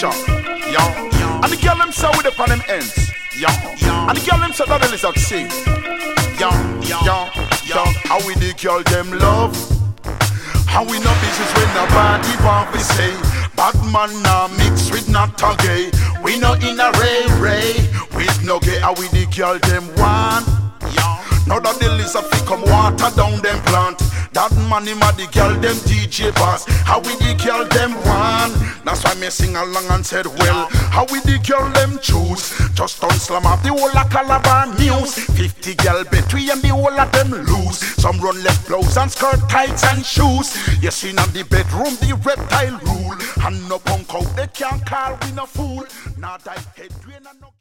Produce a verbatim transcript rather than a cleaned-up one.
picture. Yeah. And the girl them say with up on them ends. Yeah. And the girl them say that the lizard sing. Yeah, yeah, yeah. How we the girl them love. How we no business when nobody want we say. Bad man nah mix with not a gay. We no in a ray ray with no gay. How we the girl them want. Yeah. Now that the lizard fi come water down them plant. That man him a the girl them D J boss. How we the girl them want. That's why me sing along and said well. How we the girl them choose. Just don't slam up the whole of Calabar news. Fifty girl bet we and the whole of them lose. Some run left blouse and skirt tights and shoes. You see in the bedroom the reptile rule. And no punk out they can't call we no fool. Now die head drain and no